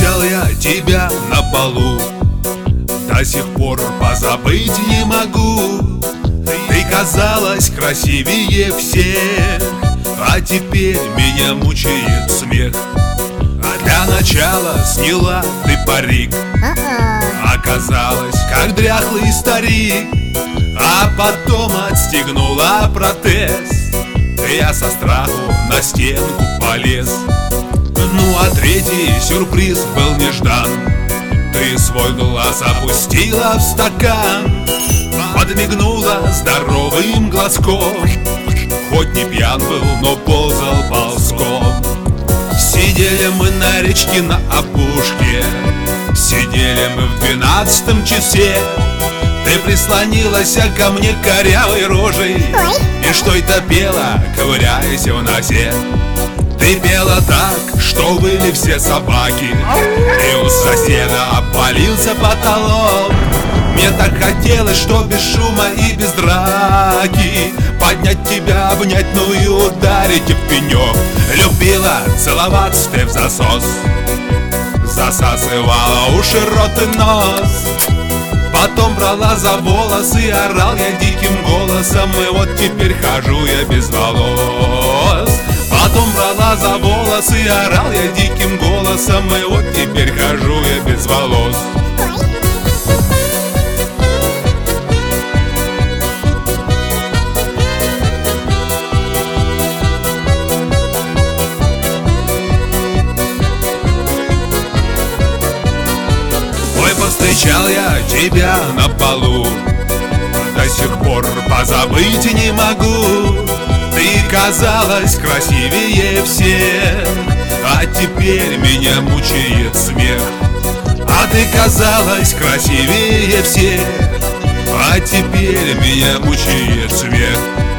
Встречал я тебя на балу, до сих пор позабыть не могу. Ты казалась красивее всех, а теперь меня мучает смех. А для начала сняла ты парик, оказалась как дряхлый старик. А потом отстегнула протез, я со страху на стенку полез. Ну а третий сюрприз был неждан. Ты свой глаз опустила в стакан, подмигнула здоровым глазком. Хоть не пьян был, но ползал ползком. Сидели мы на речке на опушке, сидели мы в 12 часе. Ты прислонилась ко мне корявой рожей и что это пела, ковыряясь в носе. Ты пела так, что выли все собаки, и у соседа обвалился потолок. Мне так хотелось, что без шума и без драки поднять тебя, обнять, ну и ударить в пенек. Любила целоваться ты в засос, засасывала уши, рот и нос. Потом брала за волосы, орал я диким голосом, и вот теперь хожу я без волос. Потом брала за волосы, орал я диким голосом, и вот теперь хожу я без волос. Ой, повстречал я тебя на полу, до сих пор позабыть не могу. Ты казалась красивее всех, а теперь меня мучает смех. А ты казалась красивее всех, а теперь меня мучает смех.